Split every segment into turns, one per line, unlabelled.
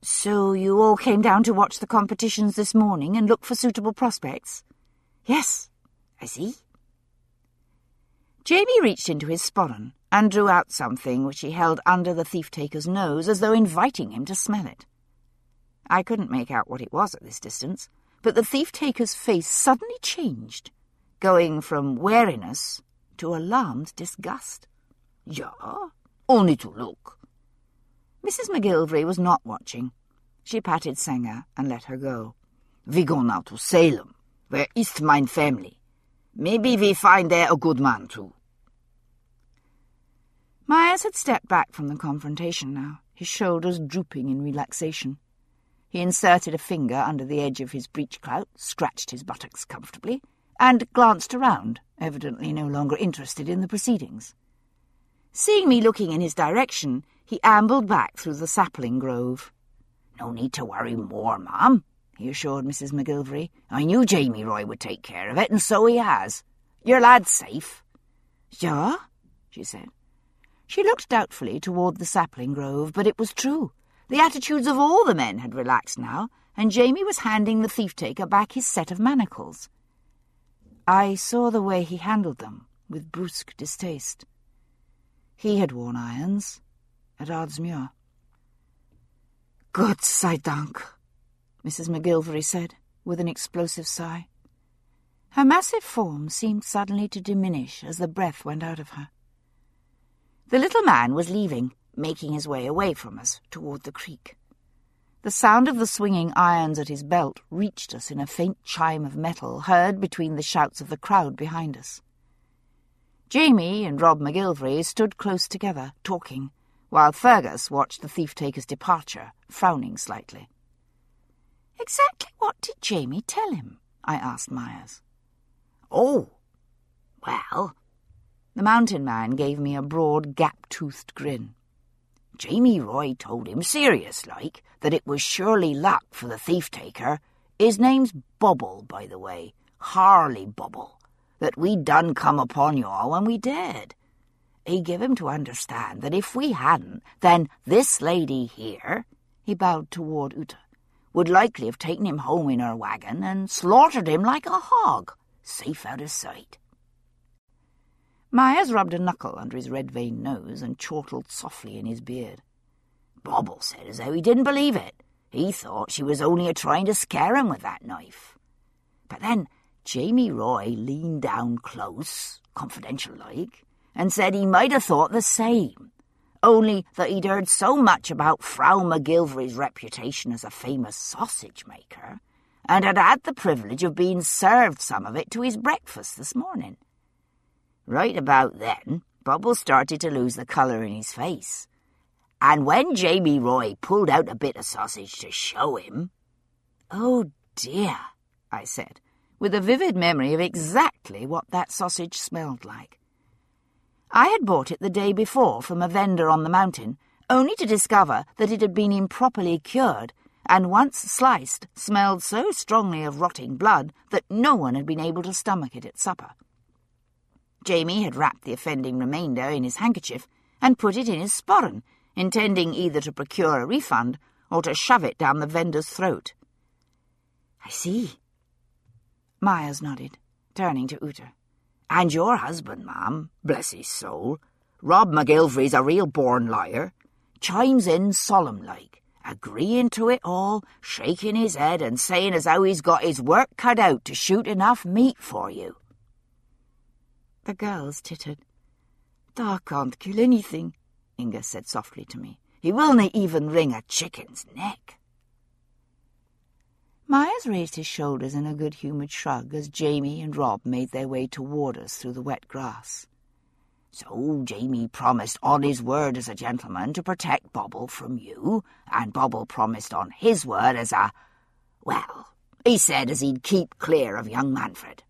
So you all came down to watch the competitions this morning and look for suitable prospects? Yes, I see. Jamie reached into his sporran and drew out something which he held under the thief-taker's nose as though inviting him to smell it. I couldn't make out what it was at this distance, but the thief-taker's face suddenly changed, going from wariness to alarmed disgust. "Ja, only to look." Mrs. McGilvery was not watching. She patted Senga and let her go. "We go now to Salem, where is mine family. Maybe we find there a good man, too." Myers had stepped back from the confrontation now, his shoulders drooping in relaxation. He inserted a finger under the edge of his breech-clout, scratched his buttocks comfortably, and glanced around, evidently no longer interested in the proceedings. Seeing me looking in his direction, he ambled back through the sapling grove. "No need to worry more, ma'am," he assured Mrs. McGilvery. "I knew Jamie Roy would take care of it, and so he has. Your lad's safe." "Ja?" she said. She looked doubtfully toward the sapling grove, but it was true. The attitudes of all the men had relaxed now, and Jamie was handing the thief-taker back his set of manacles. I saw the way he handled them, with brusque distaste. He had worn irons at Ardsmuir. "Gott sei Dank," Mrs. McGilvery said, with an explosive sigh. Her massive form seemed suddenly to diminish as the breath went out of her. The little man was leaving, making his way away from us toward the creek. The sound of the swinging irons at his belt reached us in a faint chime of metal heard between the shouts of the crowd behind us. Jamie and Rob McGilvery stood close together, talking, while Fergus watched the thief-taker's departure, frowning slightly. "Exactly what did Jamie tell him?" I asked Myers. "Oh, well..." The mountain man gave me a broad, gap-toothed grin. "Jamie Roy told him serious-like that it was surely luck for the thief-taker. His name's Bubble, by the way, Harley Bubble, that we'd done come upon you all when we did. He give him to understand that if we hadn't, then this lady here," he bowed toward Uta, "would likely have taken him home in her wagon and slaughtered him like a hog, safe out of sight." Myers rubbed a knuckle under his red-veined nose and chortled softly in his beard. "Bobble said as how he didn't believe it. He thought she was only a-trying to scare him with that knife. But then Jamie Roy leaned down close, confidential-like, and said he might have thought the same, only that he'd heard so much about Frau McGilvery's reputation as a famous sausage-maker, and had had the privilege of being served some of it to his breakfast this morning. Right about then, Bubble started to lose the colour in his face, and when Jamie Roy pulled out a bit of sausage to show him—" "Oh, dear," I said, with a vivid memory of exactly what that sausage smelled like. I had bought it the day before from a vendor on the mountain, only to discover that it had been improperly cured, and once sliced smelled so strongly of rotting blood that no one had been able to stomach it at supper. Jamie had wrapped the offending remainder in his handkerchief and put it in his sporran, intending either to procure a refund or to shove it down the vendor's throat. "I see." Myers nodded, turning to Uta. "And your husband, ma'am, bless his soul, Rob McGilvery's a real born liar, chimes in solemn-like, agreeing to it all, shaking his head and saying as how he's got his work cut out to shoot enough meat for you." The girls tittered. "Da can't kill anything," Inga said softly to me. "He willna even wring a chicken's neck." Myers raised his shoulders in a good-humoured shrug as Jamie and Rob made their way toward us through the wet grass. "So Jamie promised on his word as a gentleman to protect Bobble from you, and Bobble promised on his word as a... well, he said as he'd keep clear of young Manfred."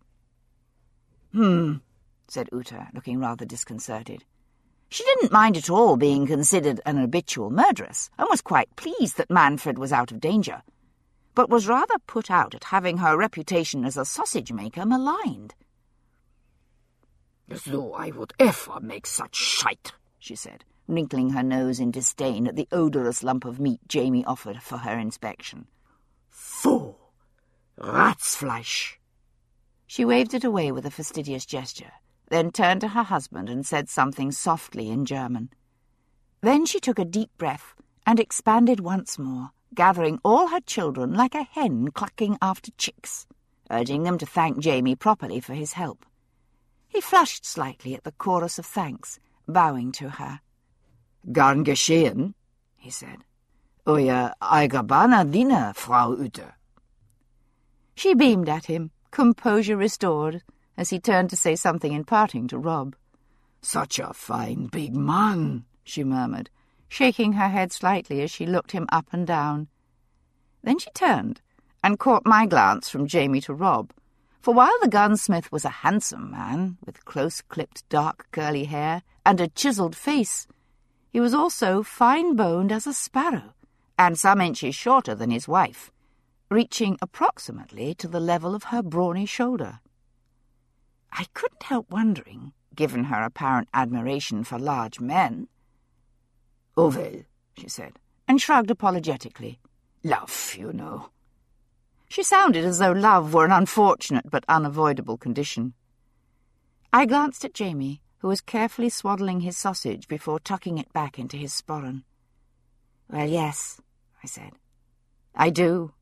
Said Uta, looking rather disconcerted. She didn't mind at all being considered an habitual murderess, and was quite pleased that Manfred was out of danger, but was rather put out at having her reputation as a sausage-maker maligned. "As though I would ever make such shite," she said, wrinkling her nose in disdain at the odorous lump of meat Jamie offered for her inspection. "Pfui! Ratsfleisch!" She waved it away with a fastidious gesture, then turned to her husband and said something softly in German. Then she took a deep breath and expanded once more, gathering all her children like a hen clucking after chicks, urging them to thank Jamie properly for his help. He flushed slightly at the chorus of thanks, bowing to her. "Gern geschehen," he said. "Euer allgemeiner Diener, Frau Utter." She beamed at him, composure restored, as he turned to say something in parting to Rob. "Such a fine big man," she murmured, shaking her head slightly as she looked him up and down. Then she turned and caught my glance from Jamie to Rob, for while the gunsmith was a handsome man, with close-clipped dark curly hair and a chiselled face, he was also fine-boned as a sparrow, and some inches shorter than his wife, reaching approximately to the level of her brawny shoulder. I couldn't help wondering, given her apparent admiration for large men. "Oh, well," she said, and shrugged apologetically. "Love, you know." She sounded as though love were an unfortunate but unavoidable condition. I glanced at Jamie, who was carefully swaddling his sausage before tucking it back into his sporran. "Well, yes," I said. "I do."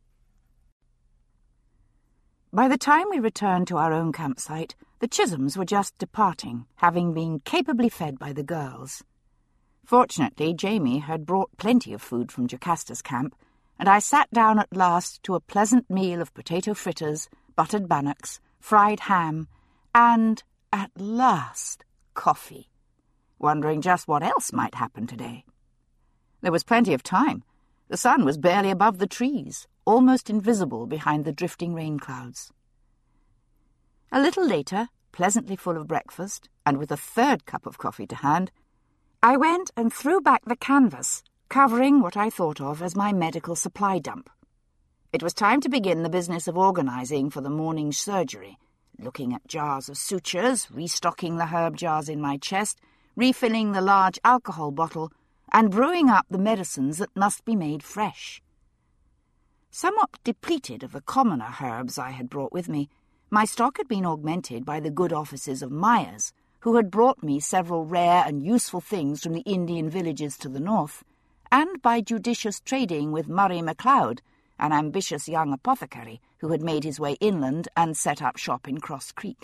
By the time we returned to our own campsite, the Chisholms were just departing, having been capably fed by the girls. Fortunately, Jamie had brought plenty of food from Jocasta's camp, and I sat down at last to a pleasant meal of potato fritters, buttered bannocks, fried ham, and, at last, coffee, wondering just what else might happen today. There was plenty of time. The sun was barely above the trees, almost invisible behind the drifting rain clouds. A little later, pleasantly full of breakfast, and with a third cup of coffee to hand, I went and threw back the canvas, covering what I thought of as my medical supply dump. It was time to begin the business of organising for the morning's surgery, looking at jars of sutures, restocking the herb jars in my chest, refilling the large alcohol bottle, and brewing up the medicines that must be made fresh. Somewhat depleted of the commoner herbs I had brought with me, my stock had been augmented by the good offices of Myers, who had brought me several rare and useful things from the Indian villages to the north, and by judicious trading with Murray MacLeod, an ambitious young apothecary who had made his way inland and set up shop in Cross Creek.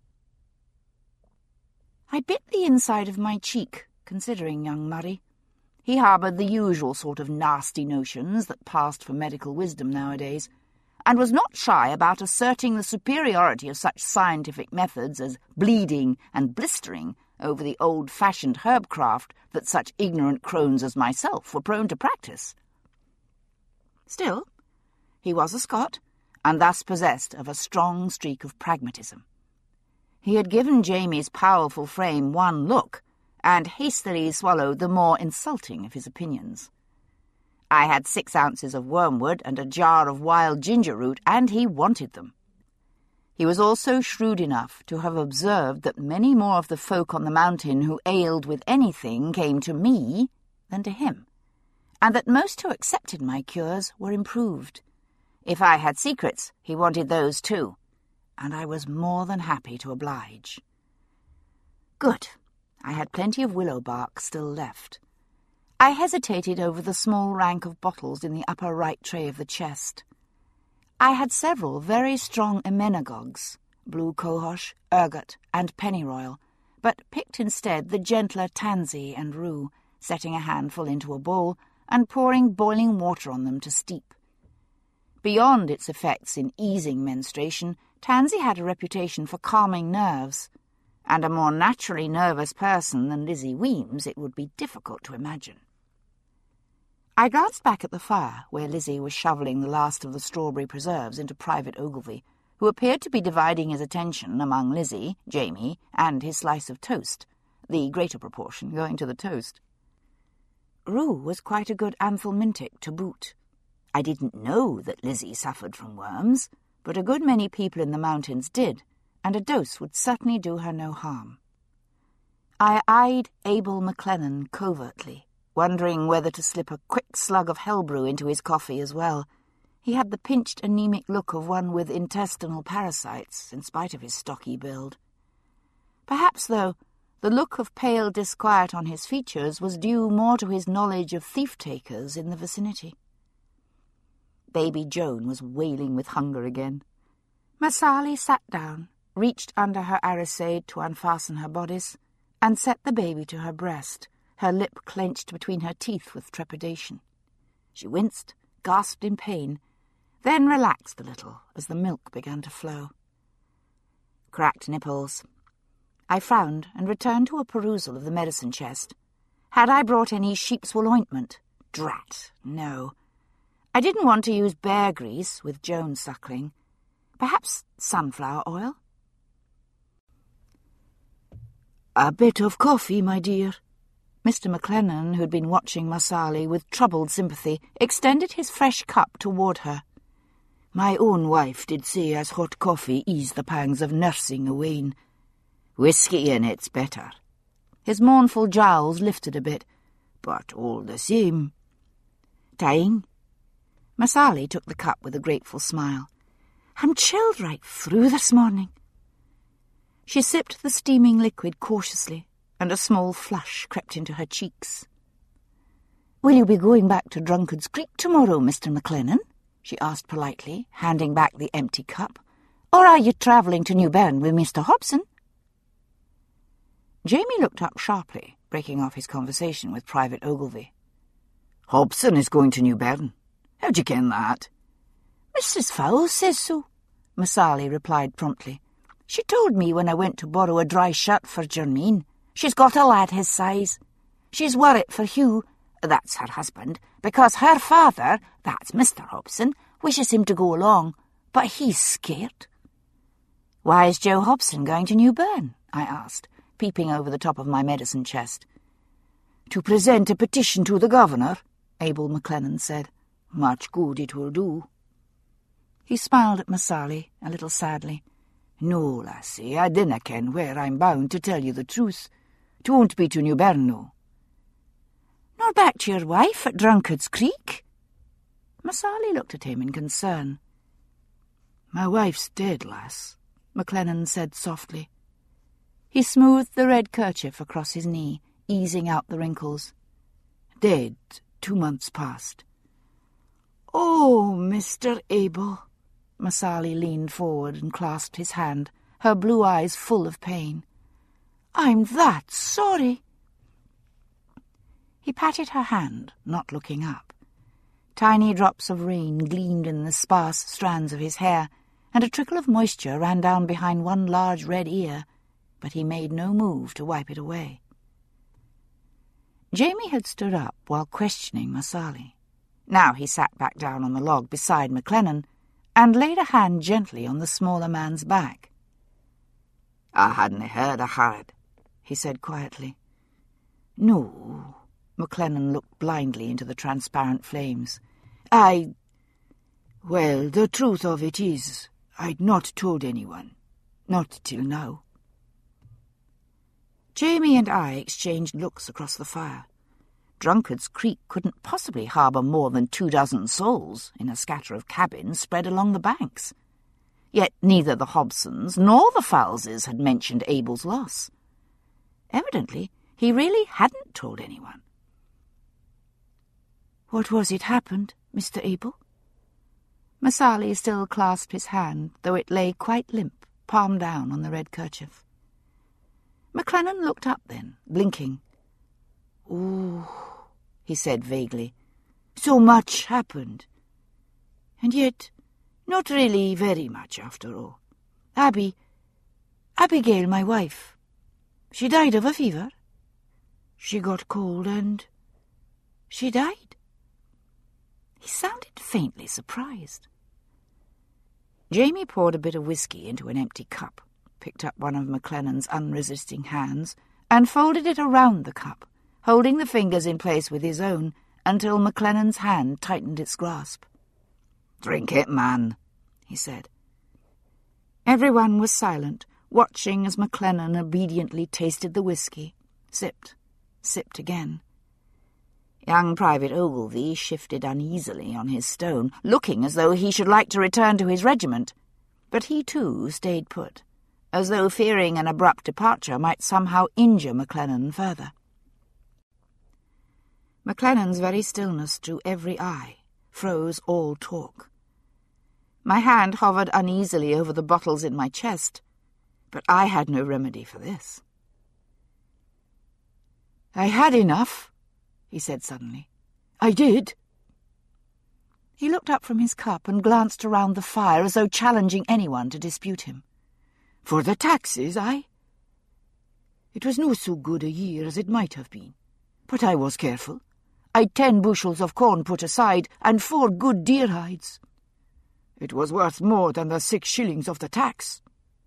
I bit the inside of my cheek, considering young Murray. He harboured the usual sort of nasty notions that passed for medical wisdom nowadays, and was not shy about asserting the superiority of such scientific methods as bleeding and blistering over the old-fashioned herbcraft that such ignorant crones as myself were prone to practice. Still, he was a Scot, and thus possessed of a strong streak of pragmatism. He had given Jamie's powerful frame one look, and hastily swallowed the more insulting of his opinions. I had 6 ounces of wormwood and a jar of wild ginger root, and he wanted them. He was also shrewd enough to have observed that many more of the folk on the mountain who ailed with anything came to me than to him, and that most who accepted my cures were improved. If I had secrets, he wanted those too, and I was more than happy to oblige. Good. I had plenty of willow bark still left. I hesitated over the small rank of bottles in the upper right tray of the chest. I had several very strong emmenagogues, blue cohosh, ergot, and pennyroyal, but picked instead the gentler tansy and rue, setting a handful into a bowl and pouring boiling water on them to steep. Beyond its effects in easing menstruation, tansy had a reputation for calming nerves, and a more naturally nervous person than Lizzie Weems it would be difficult to imagine. I glanced back at the fire, where Lizzie was shovelling the last of the strawberry preserves into Private Ogilvy, who appeared to be dividing his attention among Lizzie, Jamie, and his slice of toast, the greater proportion going to the toast. Rue was quite a good anthelmintic to boot. I didn't know that Lizzie suffered from worms, but a good many people in the mountains did, and a dose would certainly do her no harm. I eyed Abel McLennan covertly, wondering whether to slip a quick slug of hellbrew into his coffee as well. He had the pinched, anemic look of one with intestinal parasites, in spite of his stocky build. Perhaps, though, the look of pale disquiet on his features was due more to his knowledge of thief-takers in the vicinity. Baby Joan was wailing with hunger again. Masali sat down, reached under her arisade to unfasten her bodice, and set the baby to her breast, her lip clenched between her teeth with trepidation. She winced, gasped in pain, then relaxed a little as the milk began to flow. Cracked nipples. I frowned and returned to a perusal of the medicine chest. Had I brought any sheep's wool ointment? Drat, no. I didn't want to use bear grease with Joan suckling. Perhaps sunflower oil? "A bit of coffee, my dear." Mr. McLennan, who'd been watching Masali with troubled sympathy, extended his fresh cup toward her. "My own wife did say as hot coffee eased the pangs of nursing away. Whiskey in it's better." His mournful jowls lifted a bit. "But all the same—" "Tying?" Masali took the cup with a grateful smile. "I'm chilled right through this morning." She sipped the steaming liquid cautiously, and a small flush crept into her cheeks. "Will you be going back to Drunkard's Creek tomorrow, Mr. McLennan?" she asked politely, handing back the empty cup. "Or are you travelling to New Bern with Mr. Hobson?" Jamie looked up sharply, breaking off his conversation with Private Ogilvy. "Hobson is going to New Bern. How'd you ken that?" "Mrs. Fowle says so," Masali replied promptly. "She told me when I went to borrow a dry shirt for Jermaine. She's got a lad his size. She's worried for Hugh, that's her husband, because her father, that's Mr. Hobson, wishes him to go along, but he's scared." "Why is Joe Hobson going to New Bern?" I asked, peeping over the top of my medicine chest. "To present a petition to the governor," Abel McLennan said. "Much good it will do." He smiled at Masali, a little sadly. "No, lassie, I dinna ken where I'm bound, to tell you the truth. 'Twon't be to New Bern, no." "Nor back to your wife at Drunkard's Creek?" Masali looked at him in concern. "My wife's dead, lass," McLennan said softly. He smoothed the red kerchief across his knee, easing out the wrinkles. "Dead 2 months past." "Oh, Mr. Abel." Masali leaned forward and clasped his hand, her blue eyes full of pain. "I'm that sorry." He patted her hand, not looking up. Tiny drops of rain gleamed in the sparse strands of his hair, and a trickle of moisture ran down behind one large red ear, but he made no move to wipe it away. Jamie had stood up while questioning Masali. Now he sat back down on the log beside McLennan and laid a hand gently on the smaller man's back. "I hadna heard o' Harrod," he said quietly. "No." McLennan looked blindly into the transparent flames. Well, the truth of it is, I'd not told anyone. Not till now." Jamie and I exchanged looks across the fire. Drunkard's Creek couldn't possibly harbour more than 24 souls in a scatter of cabins spread along the banks. Yet neither the Hobsons nor the Fowleses had mentioned Abel's loss. Evidently, he really hadn't told anyone. "What was it happened, Mr. Abel?" Masali still clasped his hand, though it lay quite limp, palm down on the red kerchief. McLennan looked up then, blinking. "Oh," he said vaguely, "so much happened. And yet, not really very much after all. Abigail, my wife, she died of a fever. She got cold and she died." He sounded faintly surprised. Jamie poured a bit of whiskey into an empty cup, picked up one of McLennan's unresisting hands, and folded it around the cup, holding the fingers in place with his own until McLennan's hand tightened its grasp. "Drink it, man," he said. Everyone was silent, watching as McLennan obediently tasted the whiskey, sipped again. Young Private Ogilvy shifted uneasily on his stone, looking as though he should like to return to his regiment, but he too stayed put, as though fearing an abrupt departure might somehow injure McLennan further. McLennan's very stillness drew every eye, froze all talk. My hand hovered uneasily over the bottles in my chest, but I had no remedy for this. "I had enough," he said suddenly. "I did." He looked up from his cup and glanced around the fire as though challenging anyone to dispute him. "For the taxes, aye? It was no so good a year as it might have been, but I was careful. I'd 10 bushels of corn put aside and 4 good deer hides. It was worth more than the 6 shillings of the tax."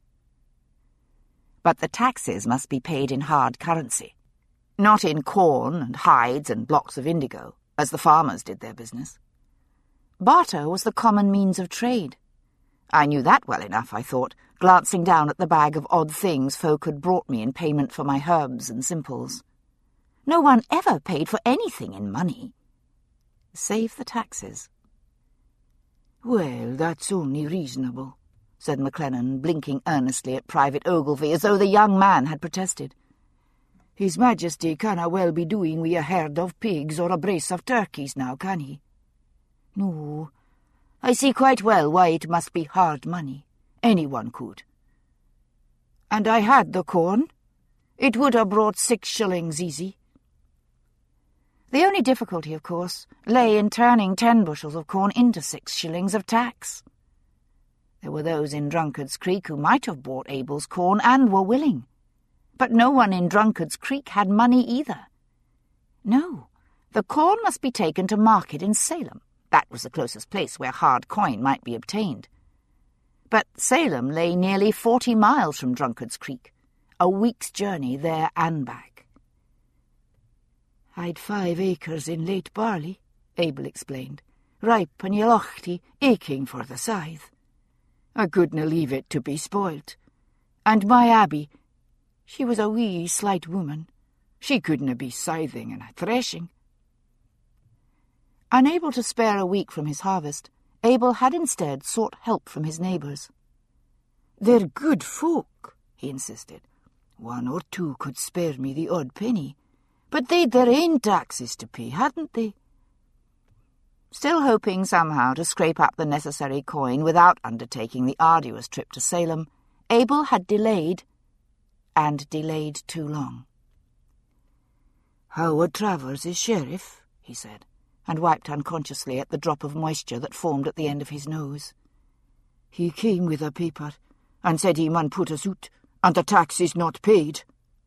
But the taxes must be paid in hard currency, not in corn and hides and blocks of indigo, as the farmers did their business. Barter was the common means of trade. I knew that well enough, I thought, glancing down at the bag of odd things folk had brought me in payment for my herbs and simples. No one ever paid for anything in money, save the taxes. "Well, that's only reasonable," said McLennan, blinking earnestly at Private Ogilvy, as though the young man had protested. "His Majesty canna well be doing wi' a herd of pigs or a brace of turkeys now, can he? No, I see quite well why it must be hard money. Anyone could. And I had the corn. It would have brought 6 shillings easy." The only difficulty, of course, lay in turning 10 bushels of corn into 6 shillings of tax. There were those in Drunkard's Creek who might have bought Abel's corn and were willing. But no one in Drunkard's Creek had money either. No, the corn must be taken to market in Salem. That was the closest place where hard coin might be obtained. But Salem lay nearly 40 miles from Drunkard's Creek, a week's journey there and back. "I'd 5 acres in late barley," Abel explained, "ripe and yelochty, aching for the scythe. I couldna leave it to be spoilt. And my Abby, she was a wee, slight woman. She couldna be scything and threshing." Unable to spare a week from his harvest, Abel had instead sought help from his neighbours. "They're good folk," he insisted. "1 or 2 could spare me the odd penny, but they'd their own taxes to pay, hadn't they?" Still hoping somehow to scrape up the necessary coin without undertaking the arduous trip to Salem, Abel had delayed, and delayed too long. "Howard Travers is sheriff," he said, and wiped unconsciously at the drop of moisture that formed at the end of his nose. "He came with a paper, and said he mun put us out, and the tax is not paid."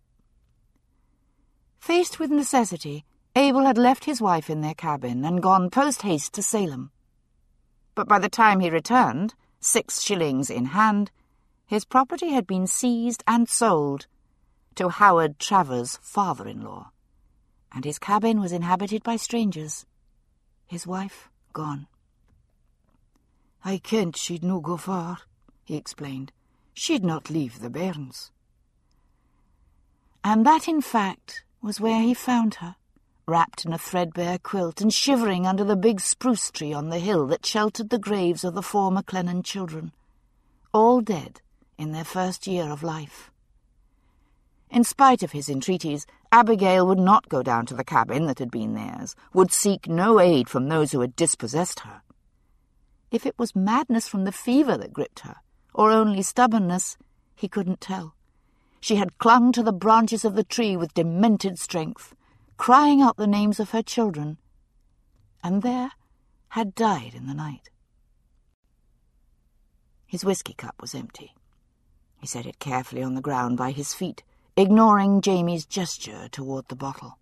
Faced with necessity, Abel had left his wife in their cabin and gone post-haste to Salem. But by the time he returned, 6 shillings in hand, his property had been seized and sold to Howard Travers' father-in-law, and his cabin was inhabited by strangers, his wife gone. "I kent she'd no go far," he explained. "She'd not leave the bairns." And that, in fact, was where he found her, wrapped in a threadbare quilt and shivering under the big spruce tree on the hill that sheltered the graves of the 4 McLennan children, all dead in their first year of life. In spite of his entreaties, Abigail would not go down to the cabin that had been theirs, would seek no aid from those who had dispossessed her. If it was madness from the fever that gripped her, or only stubbornness, he couldn't tell. She had clung to the branches of the tree with demented strength, crying out the names of her children, and there had died in the night. His whiskey cup was empty. He set it carefully on the ground by his feet, ignoring Jamie's gesture toward the bottle.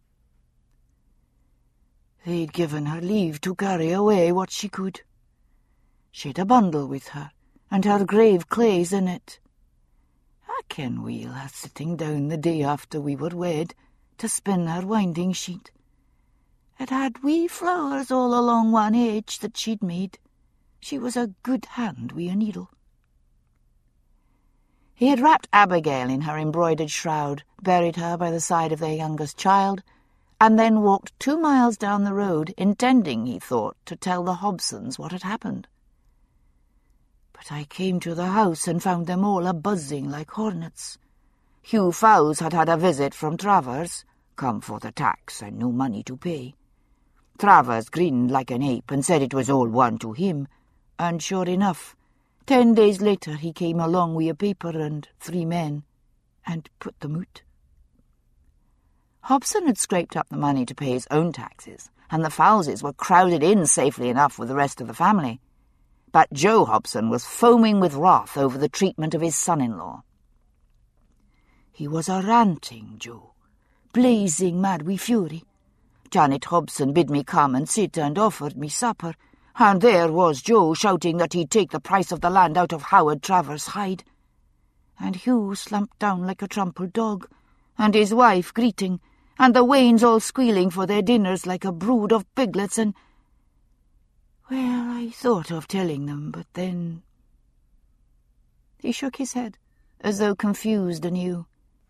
They'd given her leave to carry away what she could. She'd a bundle with her, and her grave clay's in it. I ken weel her sitting down the day after we were wed to spin her winding sheet. It had wee flowers all along one edge that she'd made. She was a good hand wi' a needle. He had wrapped Abigail in her embroidered shroud, buried her by the side of their youngest child, and then walked 2 miles down the road, intending, he thought, to tell the Hobsons what had happened. But I came to the house and found them all a-buzzing like hornets. Hugh Fowles had had a visit from Travers, come for the tax and no money to pay. Travers grinned like an ape and said it was all one to him, and sure enough, 10 days later he came along with a paper and 3 men, and put them out. Hobson had scraped up the money to pay his own taxes, and the Fowleses were crowded in safely enough with the rest of the family. But Joe Hobson was foaming with wrath over the treatment of his son-in-law. He was a ranting Joe, blazing mad with fury. Janet Hobson bid me come and sit and offered me supper, and there was Joe shouting that he'd take the price of the land out of Howard Travers' hide. And Hugh slumped down like a trampled dog, and his wife greeting, and the Waynes all squealing for their dinners like a brood of piglets, and... Well, I thought of telling them, but then... He shook his head, as though confused anew.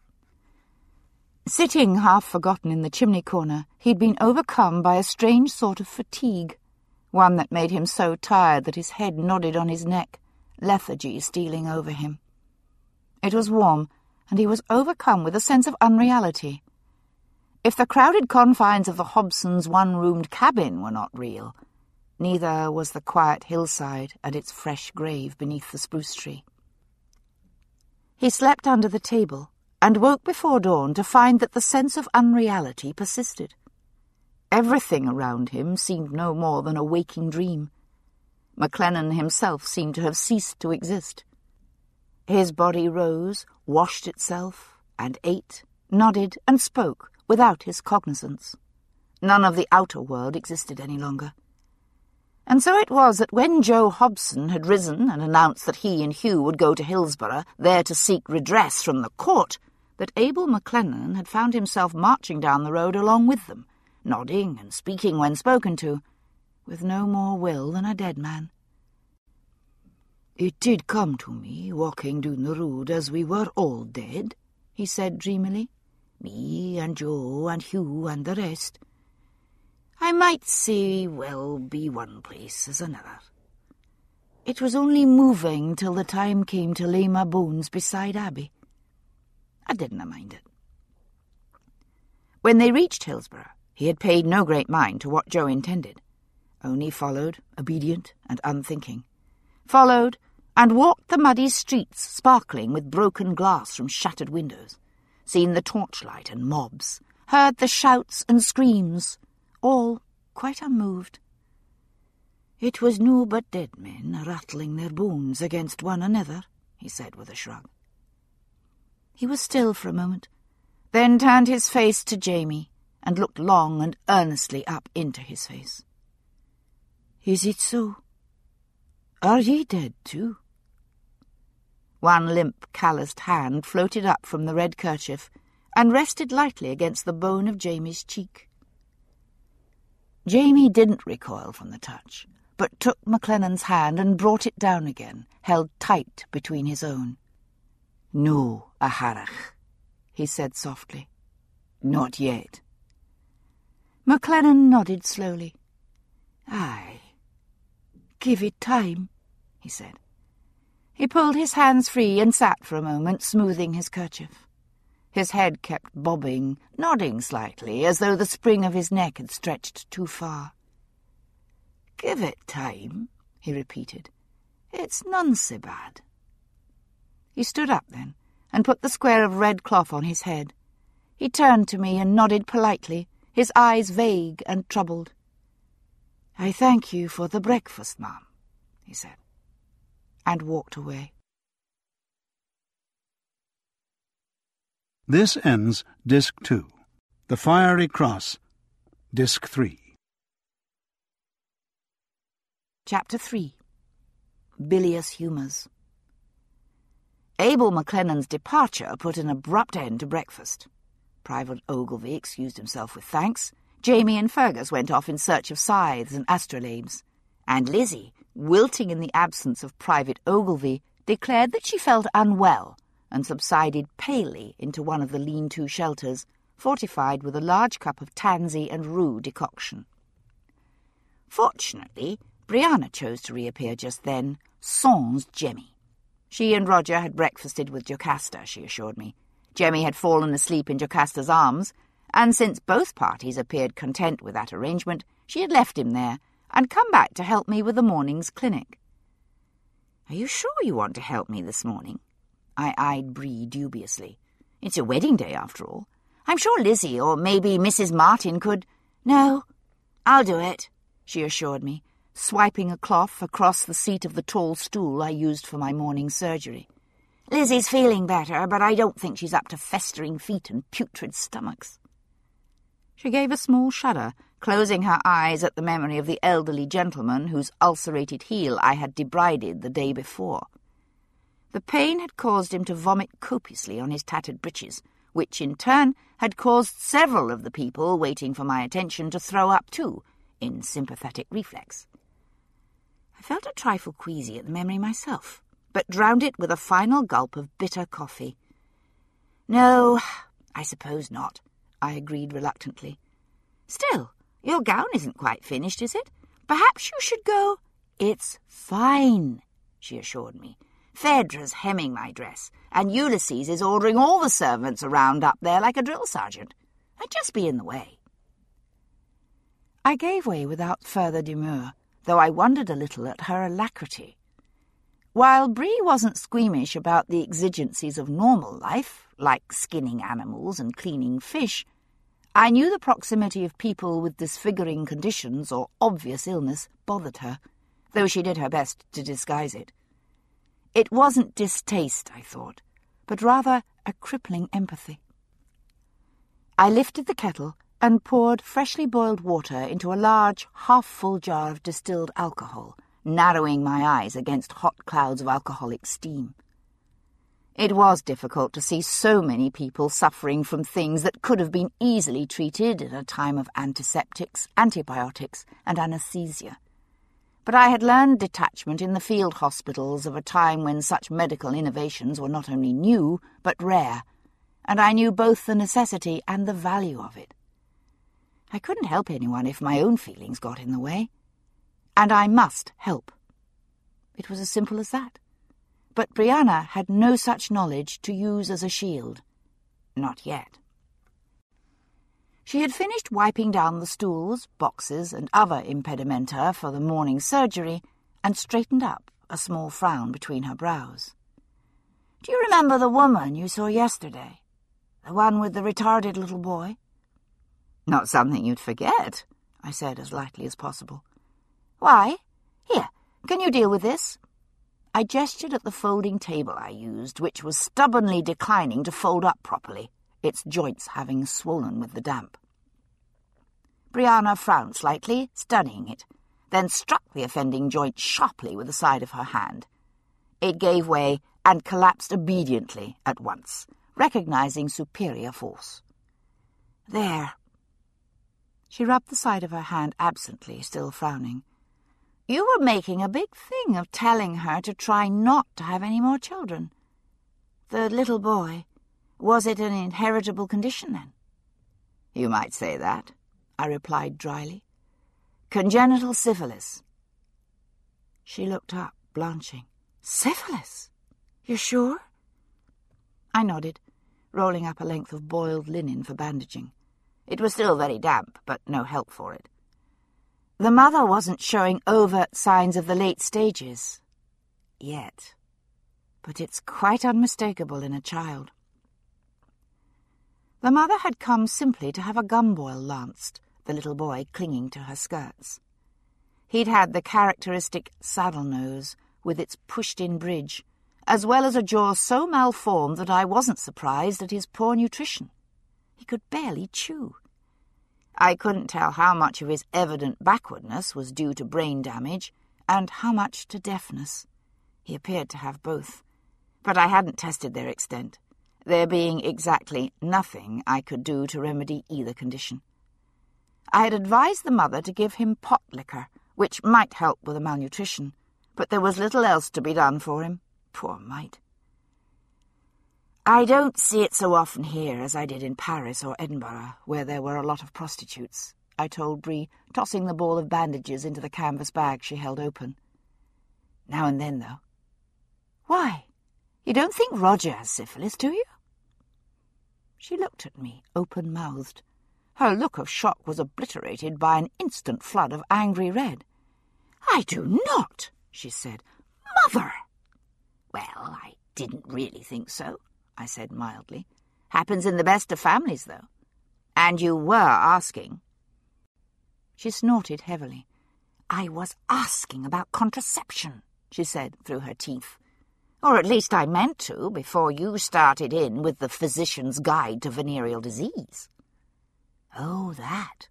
Sitting half-forgotten in the chimney-corner, he'd been overcome by a strange sort of fatigue, one that made him so tired that his head nodded on his neck, lethargy stealing over him. It was warm, and he was overcome with a sense of unreality. If the crowded confines of the Hobsons' one-roomed cabin were not real, neither was the quiet hillside and its fresh grave beneath the spruce tree. He slept under the table, and woke before dawn to find that the sense of unreality persisted. Everything around him seemed no more than a waking dream. McLennan himself seemed to have ceased to exist. His body rose, washed itself, and ate, nodded, and spoke without his cognizance. None of the outer world existed any longer. And so it was that when Joe Hobson had risen and announced that he and Hugh would go to Hillsborough, there to seek redress from the court, that Abel McLennan had found himself marching down the road along with them, nodding and speaking when spoken to, with no more will than a dead man. "It did come to me, walking down the road as we were all dead," he said dreamily. "Me and Joe and Hugh and the rest. I might say, well, be one place as another. It was only moving till the time came to lay my bones beside Abby. I didn't mind it." When they reached Hillsborough, he had paid no great mind to what Joe intended, only followed, obedient and unthinking. Followed, and walked the muddy streets sparkling with broken glass from shattered windows, seen the torchlight and mobs, heard the shouts and screams, all quite unmoved. "It was no but dead men rattling their bones against one another," he said with a shrug. He was still for a moment, then turned his face to Jamie and looked long and earnestly up into his face. "Is it so? Are ye dead too?" One limp, calloused hand floated up from the red kerchief and rested lightly against the bone of Jamie's cheek. Jamie didn't recoil from the touch, but took McLennan's hand and brought it down again, held tight between his own. "No, Aharach," he said softly. "Not yet." McLennan nodded slowly. "Aye. Give it time," he said. He pulled his hands free and sat for a moment, smoothing his kerchief. His head kept bobbing, nodding slightly, as though the spring of his neck had stretched too far. "Give it time," he repeated. "It's none so bad." He stood up then, and put the square of red cloth on his head. He turned to me and nodded politely, his eyes vague and troubled. "I thank you for the breakfast, ma'am," he said, and walked away.
This ends Disc 2. The Fiery Cross, Disc 3.
Chapter 3. Bilious Humours. Abel McLennan's departure put an abrupt end to breakfast. Private Ogilvy excused himself with thanks. Jamie and Fergus went off in search of scythes and astrolabes, and Lizzie, wilting in the absence of Private Ogilvy, declared that she felt unwell, and subsided palely into one of the lean-to shelters, fortified with a large cup of tansy and rue decoction. Fortunately, Brianna chose to reappear just then, sans Jemmy. She and Roger had breakfasted with Jocasta, she assured me. Jemmy had fallen asleep in Jocasta's arms, and since both parties appeared content with that arrangement, she had left him there and come back to help me with the morning's clinic. "Are you sure you want to help me this morning?" I eyed Bree dubiously. "It's your wedding day, after all. I'm sure Lizzie or maybe Mrs. Martin could—" "No, I'll do it," she assured me, swiping a cloth across the seat of the tall stool I used for my morning surgery. "Lizzie's feeling better, but I don't think she's up to festering feet and putrid stomachs." She gave a small shudder, closing her eyes at the memory of the elderly gentleman whose ulcerated heel I had debrided the day before. The pain had caused him to vomit copiously on his tattered breeches, which in turn had caused several of the people waiting for my attention to throw up too, in sympathetic reflex. I felt a trifle queasy at the memory myself, but drowned it with a final gulp of bitter coffee. "No, I suppose not," I agreed reluctantly. "Still, your gown isn't quite finished, is it? Perhaps you should go—" "It's fine," she assured me. "Phaedra's hemming my dress, and Ulysses is ordering all the servants around up there like a drill sergeant. I'd just be in the way." I gave way without further demur, though I wondered a little at her alacrity. While Bree wasn't squeamish about the exigencies of normal life, like skinning animals and cleaning fish, I knew the proximity of people with disfiguring conditions or obvious illness bothered her, though she did her best to disguise it. It wasn't distaste, I thought, but rather a crippling empathy. I lifted the kettle and poured freshly boiled water into a large, half-full jar of distilled alcohol, narrowing my eyes against hot clouds of alcoholic steam. It was difficult to see so many people suffering from things that could have been easily treated in a time of antiseptics, antibiotics, and anesthesia. But I had learned detachment in the field hospitals of a time when such medical innovations were not only new, but rare, and I knew both the necessity and the value of it. I couldn't help anyone if my own feelings got in the way, and I must help. It was as simple as that. But Brianna had no such knowledge to use as a shield. Not yet. She had finished wiping down the stools, boxes, and other impedimenta for the morning surgery, and straightened up, a small frown between her brows. "Do you remember the woman you saw yesterday? The one with the retarded little boy?" "Not something you'd forget," I said as lightly as possible. "Why? Here, can you deal with this?" I gestured at the folding table I used, which was stubbornly declining to fold up properly, its joints having swollen with the damp. Brianna frowned slightly, studying it, then struck the offending joint sharply with the side of her hand. It gave way and collapsed obediently at once, recognizing superior force. "There." She rubbed the side of her hand absently, still frowning. "You were making a big thing of telling her to try not to have any more children. The little boy, was it an inheritable condition then?" "You might say that," I replied dryly. "Congenital syphilis." She looked up, blanching. "Syphilis? You're sure?" I nodded, rolling up a length of boiled linen for bandaging. It was still very damp, but no help for it. The mother wasn't showing overt signs of the late stages. Yet. But it's quite unmistakable in a child. The mother had come simply to have a gumboil lanced, the little boy clinging to her skirts. He'd had the characteristic saddle nose, with its pushed-in bridge, as well as a jaw so malformed that I wasn't surprised at his poor nutrition. He could barely chew. I couldn't tell how much of his evident backwardness was due to brain damage and how much to deafness. He appeared to have both, but I hadn't tested their extent, there being exactly nothing I could do to remedy either condition. I had advised the mother to give him pot liquor, which might help with the malnutrition, but there was little else to be done for him. Poor mite. I don't see it so often here as I did in Paris or Edinburgh, where there were a lot of prostitutes, I told Bree, tossing the ball of bandages into the canvas bag she held open. Now and then, though. Why? You don't think Roger has syphilis, do you? She looked at me, open-mouthed. Her look of shock was obliterated by an instant flood of angry red. "I do not," she said. "Mother!" "Well, I didn't really think so," I said mildly. "Happens in the best of families, though. And you were asking." She snorted heavily. "I was asking about contraception," she said through her teeth. "Or at least I meant to, before you started in with the Physician's Guide to Venereal Disease." "Oh, that."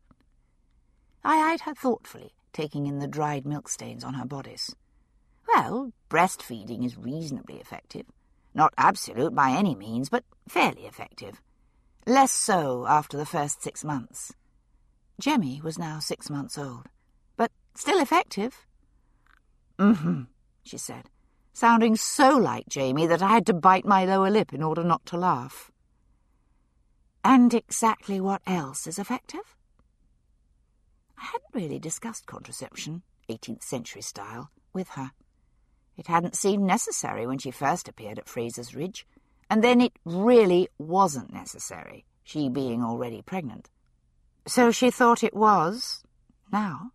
I eyed her thoughtfully, taking in the dried milk stains on her bodice. "Well, breastfeeding is reasonably effective. Not absolute by any means, but fairly effective. Less so after the first 6 months. Jemmy was now 6 months old, but still effective." "Mm-hmm," she said, sounding so like Jamie that I had to bite my lower lip in order not to laugh. "And exactly what else is effective?" I hadn't really discussed contraception, 18th century style, with her. It hadn't seemed necessary when she first appeared at Fraser's Ridge, and then it really wasn't necessary, she being already pregnant. So she thought it was, now.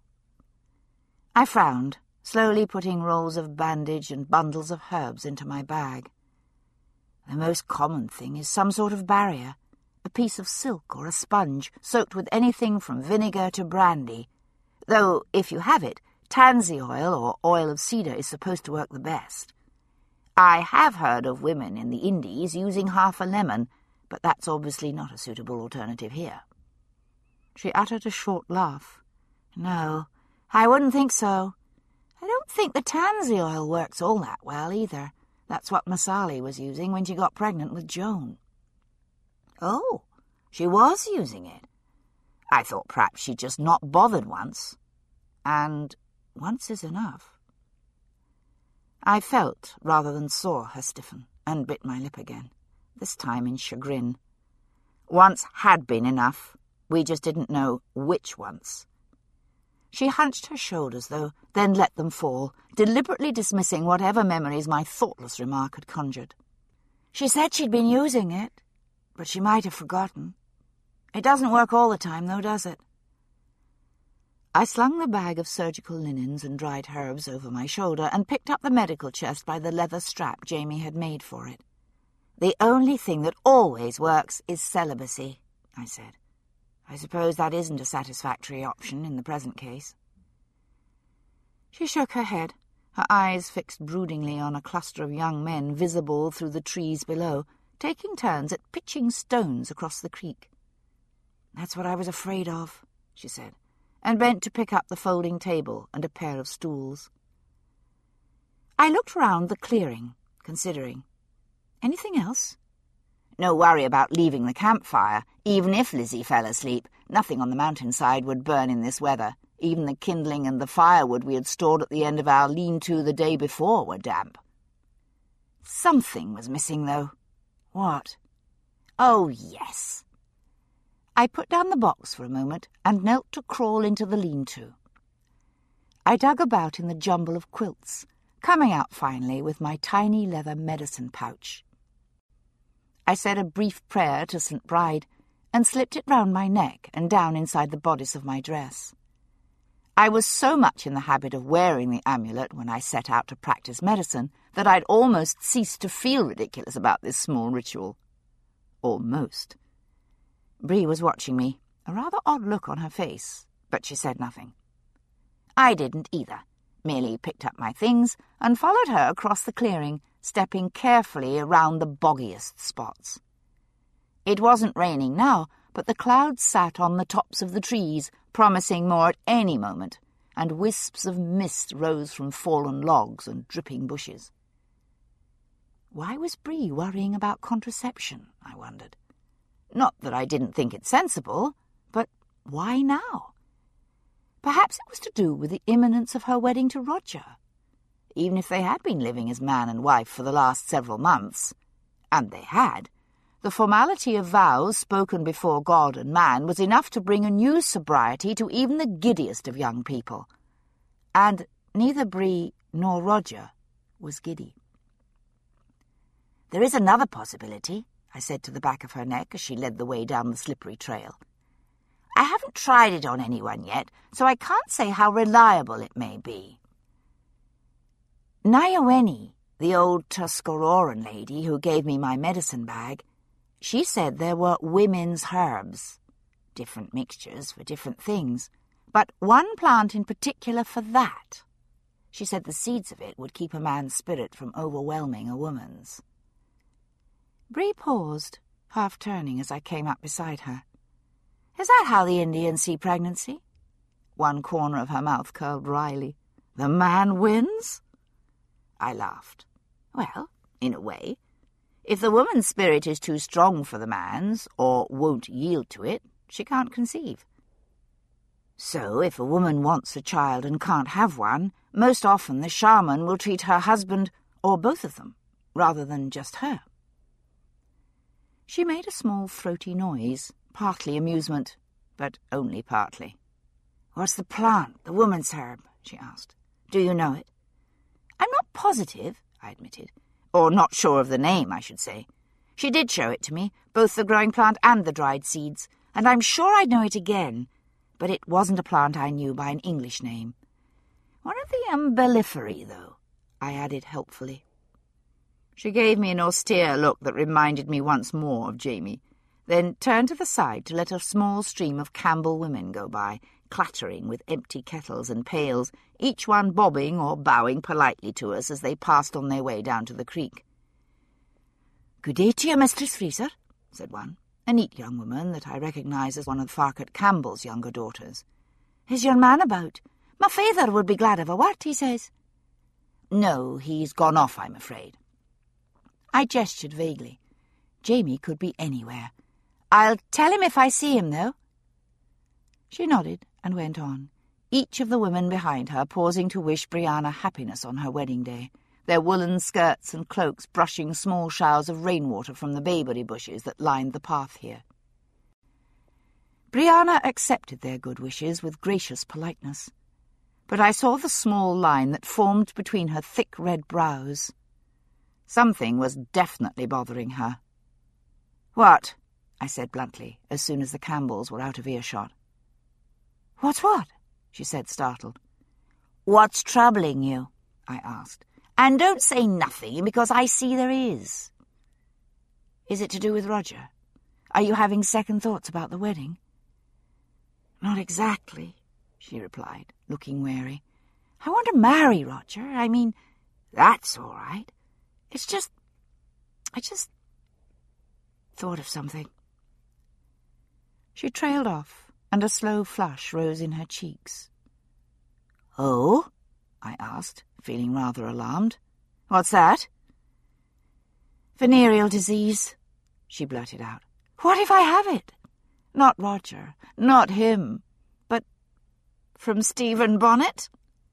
I frowned, slowly putting rolls of bandage and bundles of herbs into my bag. The most common thing is some sort of barrier, a piece of silk or a sponge soaked with anything from vinegar to brandy, though, if you have it, tansy oil or oil of cedar is supposed to work the best. I have heard of women in the Indies using half a lemon, but that's obviously not a suitable alternative here. She uttered a short laugh. "No, I wouldn't think so. I don't think the tansy oil works all that well, either. That's what Masali was using when she got pregnant with Joan." "Oh, she was using it. I thought perhaps she'd just not bothered once. And once is enough." I felt rather than saw her stiffen, and bit my lip again, this time in chagrin. Once had been enough. We just didn't know which once. She hunched her shoulders, though, then let them fall, deliberately dismissing whatever memories my thoughtless remark had conjured. "She said she'd been using it, but she might have forgotten. It doesn't work all the time, though, does it?" I slung the bag of surgical linens and dried herbs over my shoulder and picked up the medical chest by the leather strap Jamie had made for it. "The only thing that always works is celibacy," I said. "I suppose that isn't a satisfactory option in the present case." She shook her head, her eyes fixed broodingly on a cluster of young men visible through the trees below, taking turns at pitching stones across the creek. "That's what I was afraid of," she said, and bent to pick up the folding table and a pair of stools. I looked round the clearing, considering. Anything else? No worry about leaving the campfire. Even if Lizzie fell asleep, nothing on the mountainside would burn in this weather. Even the kindling and the firewood we had stored at the end of our lean-to the day before were damp. Something was missing, though. What? Oh, yes. I put down the box for a moment and knelt to crawl into the lean-to. I dug about in the jumble of quilts, coming out finally with my tiny leather medicine pouch. I said a brief prayer to St. Bride and slipped it round my neck and down inside the bodice of my dress. I was so much in the habit of wearing the amulet when I set out to practice medicine that I'd almost ceased to feel ridiculous about this small ritual. Almost. Bree was watching me, a rather odd look on her face, but she said nothing. I didn't either, merely picked up my things and followed her across the clearing, stepping carefully around the boggiest spots. It wasn't raining now, but the clouds sat on the tops of the trees, promising more at any moment, and wisps of mist rose from fallen logs and dripping bushes. Why was Bree worrying about contraception, I wondered. Not that I didn't think it sensible, but why now? Perhaps it was to do with the imminence of her wedding to Roger. Even if they had been living as man and wife for the last several months, and they had, The formality of vows spoken before God and man was enough to bring a new sobriety to even the giddiest of young people. And neither Bree nor Roger was giddy. "There is another possibility," I said to the back of her neck as she led the way down the slippery trail. "I haven't tried it on anyone yet, so I can't say how reliable it may be. Nyaweni, the old Tuscaroran lady who gave me my medicine bag, she said there were women's herbs, different mixtures for different things, but one plant in particular for that. She said the seeds of it would keep a man's spirit from overwhelming a woman's." Bree paused, half turning as I came up beside her. "Is that how the Indians see pregnancy?" One corner of her mouth curled wryly. "The man wins?" I laughed. "Well, in a way. If the woman's spirit is too strong for the man's, or won't yield to it, she can't conceive. So if a woman wants a child and can't have one, most often the shaman will treat her husband, or both of them, rather than just her." She made a small throaty noise, partly amusement, but only partly. "What's the plant, the woman's herb?" she asked. "Do you know it?" "I'm not positive," I admitted. "Or not sure of the name, I should say. She did show it to me, both the growing plant and the dried seeds, and I'm sure I'd know it again, but it wasn't a plant I knew by an English name. One of the umbelliferae, though," I added helpfully. She gave me an austere look that reminded me once more of Jamie, then turned to the side to let a small stream of Campbell women go by, clattering with empty kettles and pails, each one bobbing or bowing politely to us as they passed on their way down to the creek. "Good day to you, Mistress Freezer," said one, a neat young woman that I recognised as one of Farquhar Campbell's younger daughters. "Is your man about? My father would be glad of a word, he says." "No, he's gone off, I'm afraid." I gestured vaguely. Jamie could be anywhere. "I'll tell him if I see him, though." She nodded and went on, each of the women behind her pausing to wish Brianna happiness on her wedding day, their woolen skirts and cloaks brushing small showers of rainwater from the bayberry bushes that lined the path here. Brianna accepted their good wishes with gracious politeness, but I saw the small line that formed between her thick red brows. Something was definitely bothering her. "What?" I said bluntly, as soon as the Campbells were out of earshot. "What's what?" she said, startled. "What's troubling you?" I asked. "And don't say nothing, because I see there is." "Is it to do with Roger? Are you having second thoughts about the wedding?" "Not exactly," she replied, looking wary. "I want to marry Roger. I mean, that's all right. It's just... I just thought of something." She trailed off, and a slow flush rose in her cheeks. "Oh?" I asked, feeling rather alarmed. "What's that?" "Venereal disease," she blurted out. "What if I have it? Not Roger, not him, but from Stephen Bonnet?"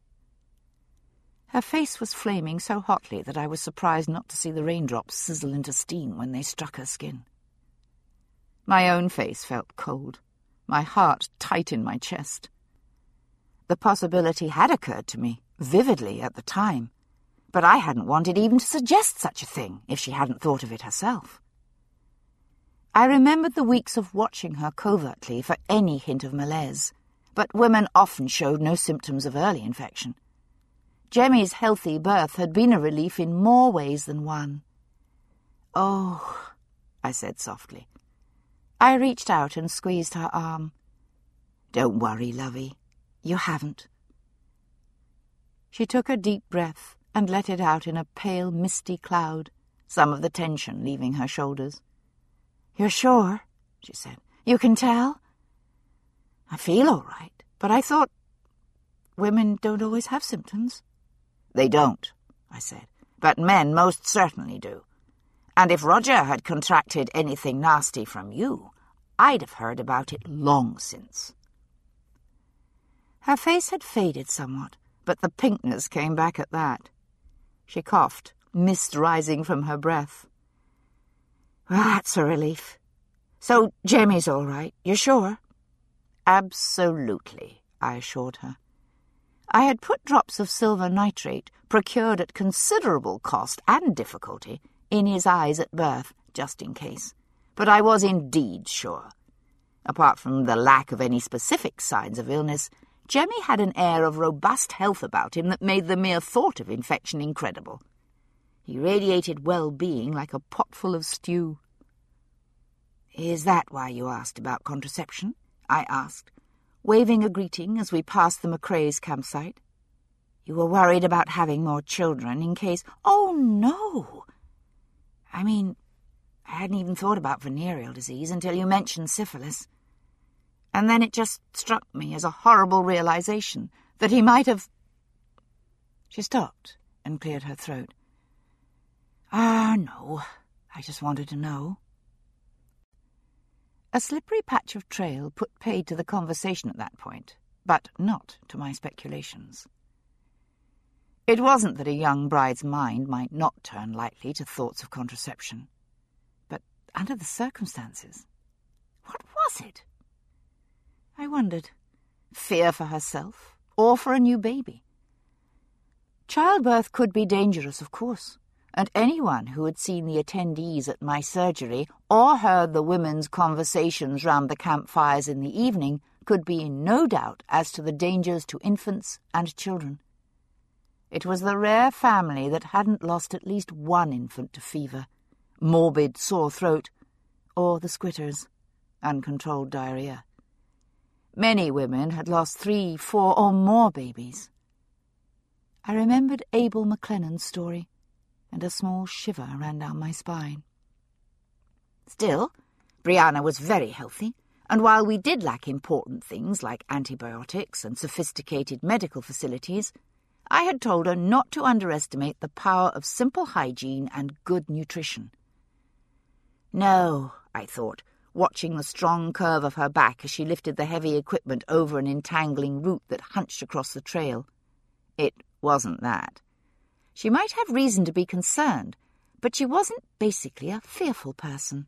Her face was flaming so hotly that I was surprised not to see the raindrops sizzle into steam when they struck her skin. My own face felt cold, my heart tight in my chest. The possibility had occurred to me, vividly at the time, but I hadn't wanted even to suggest such a thing if she hadn't thought of it herself. I remembered the weeks of watching her covertly for any hint of malaise, but women often showed no symptoms of early infection. Jemmy's healthy birth had been a relief in more ways than one. "Oh," I said softly. I reached out and squeezed her arm. "Don't worry, lovey. You haven't." She took a deep breath and let it out in a pale, misty cloud, some of the tension leaving her shoulders. "You're sure?" she said. "You can tell?" "I feel all right, but I thought women don't always have symptoms." "They don't," I said, "but men most certainly do. And if Roger had contracted anything nasty from you, I'd have heard about it long since." Her face had faded somewhat, but the pinkness came back at that. She coughed, mist rising from her breath. Well, that's a relief. So Jemmy's all right, you're sure? Absolutely, I assured her. I had put drops of silver nitrate, procured at considerable cost and difficulty, in his eyes at birth, just in case. But I was indeed sure. Apart from the lack of any specific signs of illness, Jemmy had an air of robust health about him that made the mere thought of infection incredible. He radiated well-being like a potful of stew. "Is that why you asked about contraception?" I asked, waving a greeting as we passed the McCrae's campsite. "You were worried about having more children in case—" "Oh, no! I mean, I hadn't even thought about venereal disease until you mentioned syphilis. And then it just struck me as a horrible realization that he might have—" She stopped and cleared her throat. No, I just wanted to know." A slippery patch of trail put paid to the conversation at that point, but not to my speculations. It wasn't that a young bride's mind might not turn lightly to thoughts of contraception, but under the circumstances, what was it? I wondered. Fear for herself, or for a new baby? Childbirth could be dangerous, of course, and anyone who had seen the attendees at my surgery or heard the women's conversations round the campfires in the evening could be in no doubt as to the dangers to infants and children. It was the rare family that hadn't lost at least one infant to fever, morbid sore throat, or the squitters, uncontrolled diarrhea. Many women had lost 3, 4, or more babies. I remembered Abel McLennan's story, and a small shiver ran down my spine. Still, Brianna was very healthy, and while we did lack important things like antibiotics and sophisticated medical facilities, I had told her not to underestimate the power of simple hygiene and good nutrition. No, I thought, watching the strong curve of her back as she lifted the heavy equipment over an entangling root that hunched across the trail. It wasn't that. She might have reason to be concerned, but she wasn't basically a fearful person.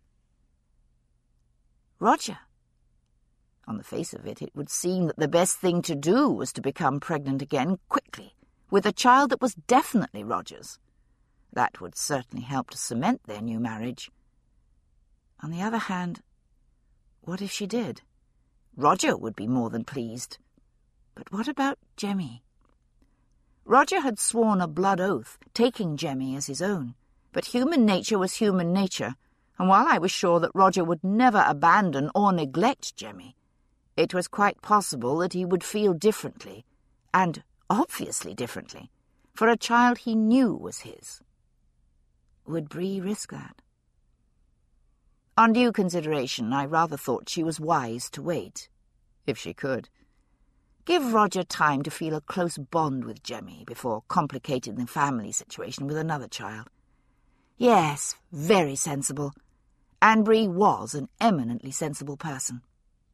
Roger. On the face of it, it would seem that the best thing to do was to become pregnant again quickly, with a child that was definitely Roger's. That would certainly help to cement their new marriage. On the other hand, what if she did? Roger would be more than pleased. But what about Jemmy? Roger had sworn a blood oath, taking Jemmy as his own, but human nature was human nature, and while I was sure that Roger would never abandon or neglect Jemmy, it was quite possible that he would feel differently, and obviously differently, for a child he knew was his. Would Bree risk that? On due consideration, I rather thought she was wise to wait, if she could. Give Roger time to feel a close bond with Jemmy before complicating the family situation with another child. Yes, very sensible. And Bree was an eminently sensible person.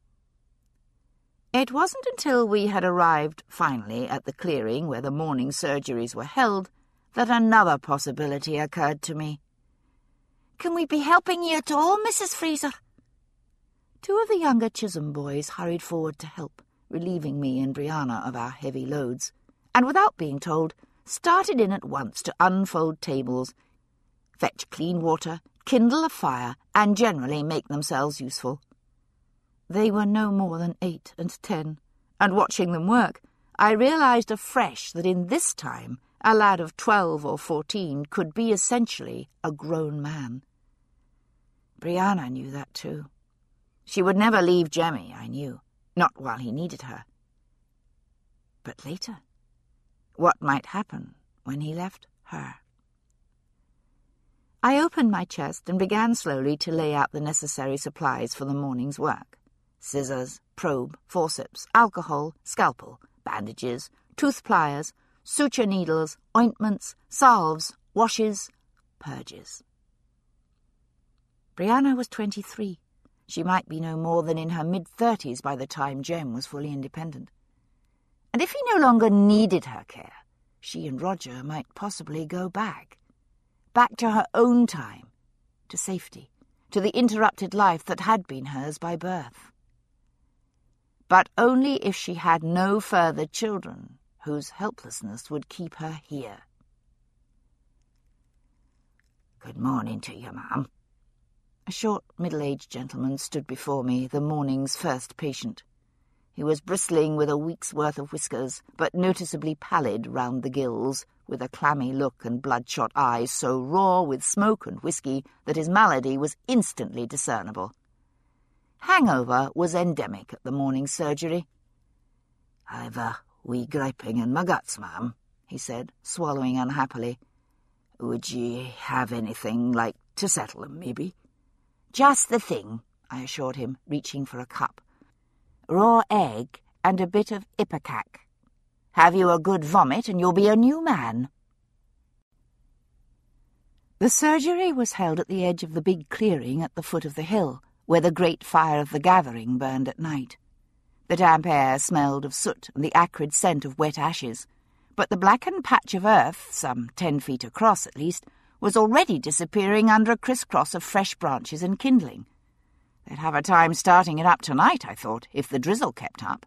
It wasn't until we had arrived, finally, at the clearing where the morning surgeries were held that another possibility occurred to me. "Can we be helping you at all, Mrs. Freezer?" 2 of the younger Chisholm boys hurried forward to help, relieving me and Brianna of our heavy loads, and without being told, started in at once to unfold tables, fetch clean water, kindle a fire, and generally make themselves useful. They were no more than 8 and 10, and watching them work, I realized afresh that in this time a lad of 12 or 14 could be essentially a grown man. Brianna knew that too. She would never leave Jemmy, I knew, not while he needed her. But later, what might happen when he left her? I opened my chest and began slowly to lay out the necessary supplies for the morning's work. Scissors, probe, forceps, alcohol, scalpel, bandages, tooth pliers, suture needles, ointments, salves, washes, purges. Brianna was 23. She might be no more than in her mid-30s by the time Jem was fully independent. And if he no longer needed her care, she and Roger might possibly go back to her own time, to safety, to the interrupted life that had been hers by birth. But only if she had no further children, whose helplessness would keep her here. "Good morning to you, ma'am." A short, middle-aged gentleman stood before me, the morning's first patient. He was bristling with a week's worth of whiskers, but noticeably pallid round the gills, with a clammy look and bloodshot eyes so raw with smoke and whisky that his malady was instantly discernible. Hangover was endemic at the morning surgery. "I've a wee griping in my guts, ma'am," he said, swallowing unhappily. "Would ye have anything like to settle 'em, maybe?" "Just the thing," I assured him, reaching for a cup. "Raw egg and a bit of ipecac. Have you a good vomit and you'll be a new man." The surgery was held at the edge of the big clearing at the foot of the hill, where the great fire of the gathering burned at night. The damp air smelled of soot and the acrid scent of wet ashes, but the blackened patch of earth, some 10 feet across at least, was already disappearing under a criss-cross of fresh branches and kindling. They'd have a time starting it up tonight, I thought, if the drizzle kept up.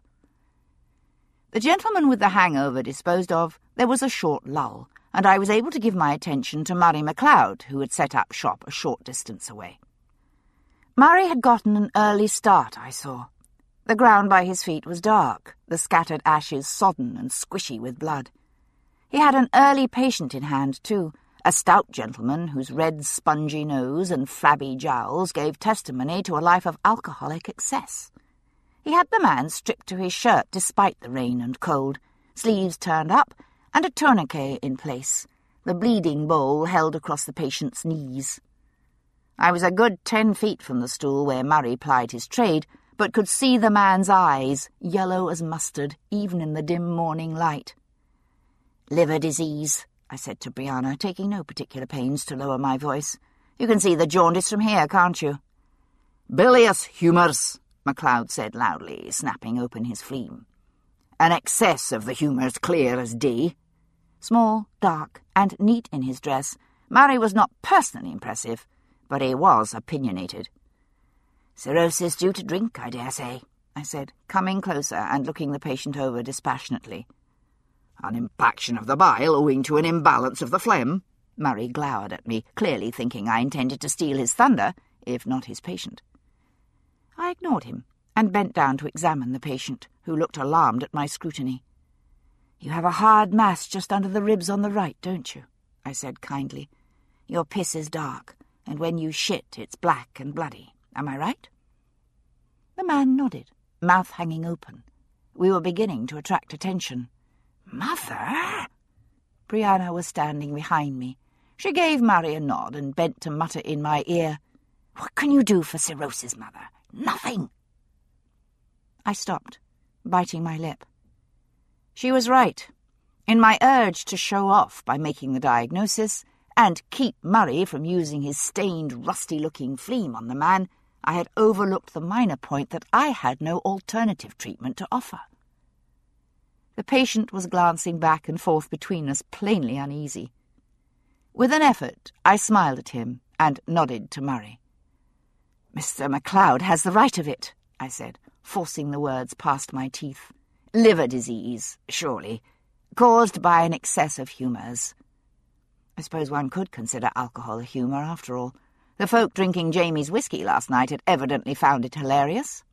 The gentleman with the hangover disposed of, there was a short lull, and I was able to give my attention to Murray MacLeod, who had set up shop a short distance away. Murray had gotten an early start, I saw. The ground by his feet was dark, the scattered ashes sodden and squishy with blood. He had an early patient in hand, too, a stout gentleman whose red, spongy nose and flabby jowls gave testimony to a life of alcoholic excess. He had the man stripped to his shirt despite the rain and cold, sleeves turned up, and a tourniquet in place, the bleeding bowl held across the patient's knees. I was a good 10 feet from the stool where Murray plied his trade, but could see the man's eyes, yellow as mustard, even in the dim morning light. "Liver disease," I said to Brianna, taking no particular pains to lower my voice. "You can see the jaundice from here, can't you?" "Bilious humours," MacLeod said loudly, snapping open his phlegm. "An excess of the humours clear as day." Small, dark, and neat in his dress, Murray was not personally impressive, but he was opinionated. "Cirrhosis due to drink, I dare say," I said, coming closer and looking the patient over dispassionately. "An impaction of the bile owing to an imbalance of the phlegm." Murray glowered at me, clearly thinking I intended to steal his thunder, if not his patient. I ignored him and bent down to examine the patient, who looked alarmed at my scrutiny. "You have a hard mass just under the ribs on the right, don't you?" I said kindly. "Your piss is dark, and when you shit it's black and bloody. Am I right?" The man nodded, mouth hanging open. We were beginning to attract attention. "Mother!" Brianna was standing behind me. She gave Murray a nod and bent to mutter in my ear, "What can you do for cirrhosis, Mother? Nothing." I stopped, biting my lip. She was right. In my urge to show off by making the diagnosis and keep Murray from using his stained, rusty-looking phlegm on the man, I had overlooked the minor point that I had no alternative treatment to offer. The patient was glancing back and forth between us, plainly uneasy. With an effort, I smiled at him and nodded to Murray. "Mr. MacLeod has the right of it," I said, forcing the words past my teeth. "Liver disease, surely, caused by an excess of humours. I suppose one could consider alcohol a humour, after all. The folk drinking Jamie's whiskey last night had evidently found it hilarious."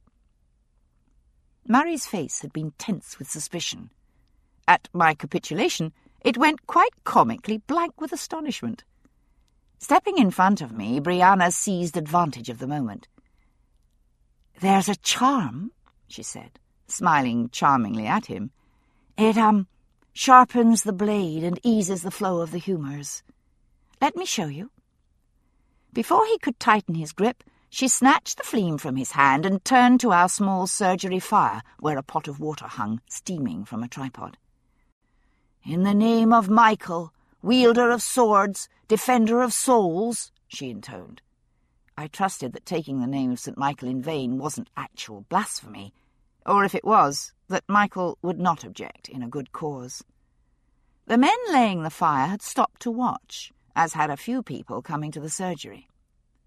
Murray's face had been tense with suspicion. At my capitulation, it went quite comically blank with astonishment. Stepping in front of me, Brianna seized advantage of the moment. "There's a charm," she said, smiling charmingly at him. "It, sharpens the blade and eases the flow of the humours. Let me show you." Before he could tighten his grip, she snatched the phlegm from his hand and turned to our small surgery fire, where a pot of water hung, steaming from a tripod. "In the name of Michael, wielder of swords, defender of souls," she intoned. I trusted that taking the name of St. Michael in vain wasn't actual blasphemy, or if it was, that Michael would not object in a good cause. The men laying the fire had stopped to watch, as had a few people coming to the surgery.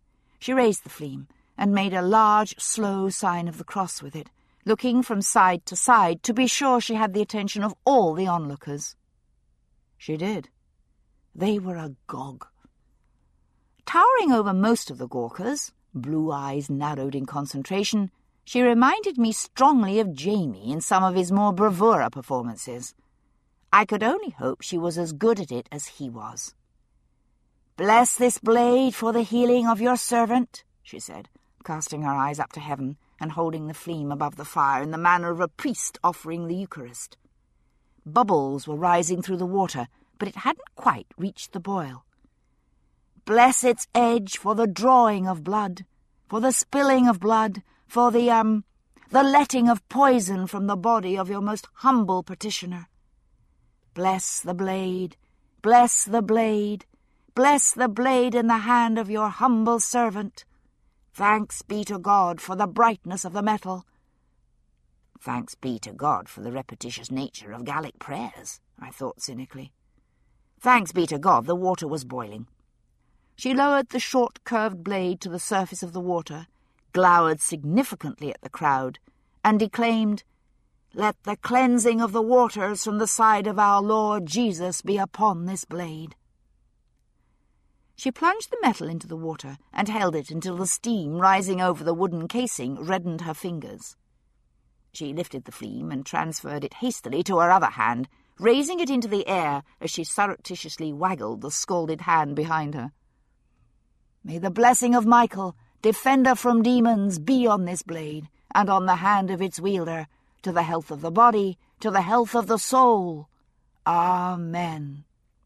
She raised the fleam and made a large, slow sign of the cross with it, looking from side to side to be sure she had the attention of all the onlookers. She did. They were agog. Towering over most of the gawkers, blue eyes narrowed in concentration, she reminded me strongly of Jamie in some of his more bravura performances. I could only hope she was as good at it as he was. "Bless this blade for the healing of your servant," she said, casting her eyes up to heaven and holding the fleam above the fire in the manner of a priest offering the Eucharist. Bubbles were rising through the water, but it hadn't quite reached the boil. "Bless its edge for the drawing of blood, for the spilling of blood, for the letting of poison from the body of your most humble petitioner. Bless the blade, bless the blade, bless the blade in the hand of your humble servant. Thanks be to God for the brightness of the metal." Thanks be to God for the repetitious nature of Gallic prayers, I thought cynically. Thanks be to God the water was boiling. She lowered the short curved blade to the surface of the water, glowered significantly at the crowd, and declaimed, "Let the cleansing of the waters from the side of our Lord Jesus be upon this blade." She plunged the metal into the water and held it until the steam rising over the wooden casing reddened her fingers. She lifted the fleam and transferred it hastily to her other hand, raising it into the air as she surreptitiously waggled the scalded hand behind her. "May the blessing of Michael, defender from demons, be on this blade, and on the hand of its wielder, to the health of the body, to the health of the soul. Amen."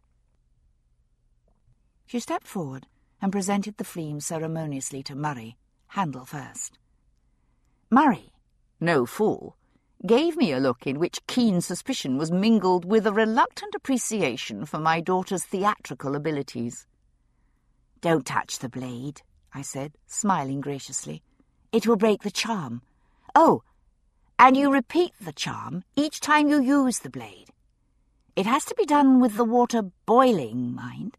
She stepped forward and presented the fleam ceremoniously to Murray, handle first. Murray, no fool, gave me a look in which keen suspicion was mingled with a reluctant appreciation for my daughter's theatrical abilities. "Don't touch the blade," I said, smiling graciously. "It will break the charm. Oh, and you repeat the charm each time you use the blade. It has to be done with the water boiling, mind."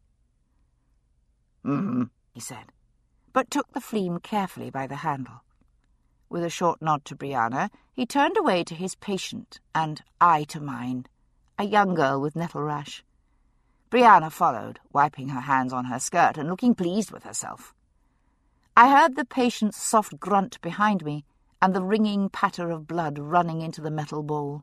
He said, but took the fleam carefully by the handle. With a short nod to Brianna, he turned away to his patient, and I to mine, a young girl with nettle rash. Brianna followed, wiping her hands on her skirt and looking pleased with herself. I heard the patient's soft grunt behind me and the ringing patter of blood running into the metal bowl.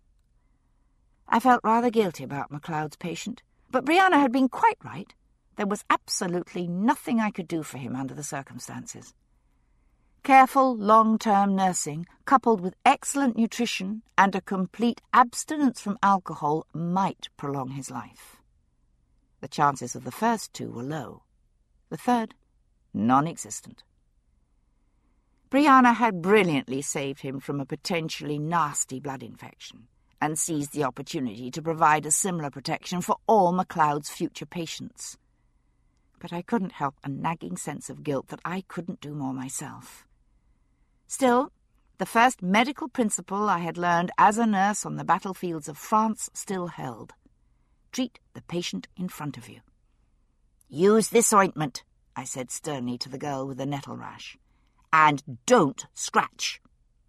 I felt rather guilty about MacLeod's patient, but Brianna had been quite right. There was absolutely nothing I could do for him under the circumstances. Careful, long-term nursing, coupled with excellent nutrition and a complete abstinence from alcohol, might prolong his life. The chances of the first two were low. The third, non-existent. Brianna had brilliantly saved him from a potentially nasty blood infection and seized the opportunity to provide a similar protection for all MacLeod's future patients. But I couldn't help a nagging sense of guilt that I couldn't do more myself. Still, the first medical principle I had learned as a nurse on the battlefields of France still held. Treat the patient in front of you. "Use this ointment," I said sternly to the girl with the nettle rash. "And don't scratch."